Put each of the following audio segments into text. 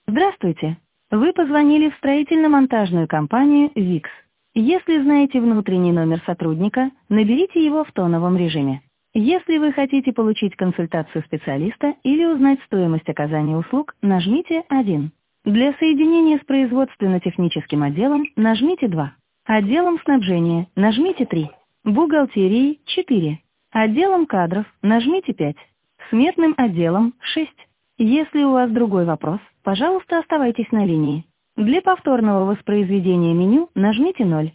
Здравствуйте. Вы позвонили в строительно-монтажную компанию «ВИКС». Если знаете внутренний номер сотрудника, наберите его в тоновом режиме. Если вы хотите получить консультацию специалиста или узнать стоимость оказания услуг, нажмите 1. Для соединения с производственно-техническим отделом нажмите 2. Отделом снабжения нажмите 3. Бухгалтерии 4. Отделом кадров нажмите 5. Сметным отделом 6. Если у вас другой вопрос, пожалуйста, оставайтесь на линии. Для повторного воспроизведения меню нажмите 0.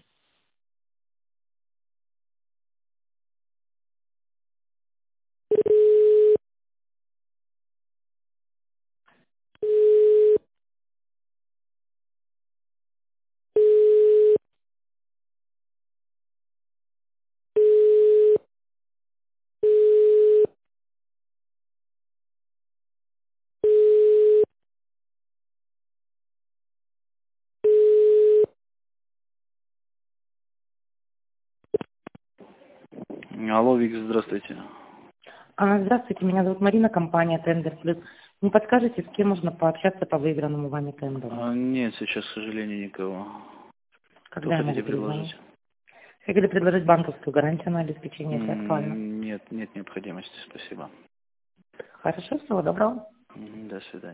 Алло, Викс, здравствуйте. Здравствуйте, меня зовут Марина, компания Тендер Плюс. Не подскажете, с кем можно пообщаться по выигранному вами тендеру? Нет, сейчас, к сожалению, никого. Что Когда я могу хотите перезвонить? предложить? Хотели предложить банковскую гарантию на обеспечение, это актуально. Нет, нет необходимости, спасибо. Хорошо, всего доброго. До свидания.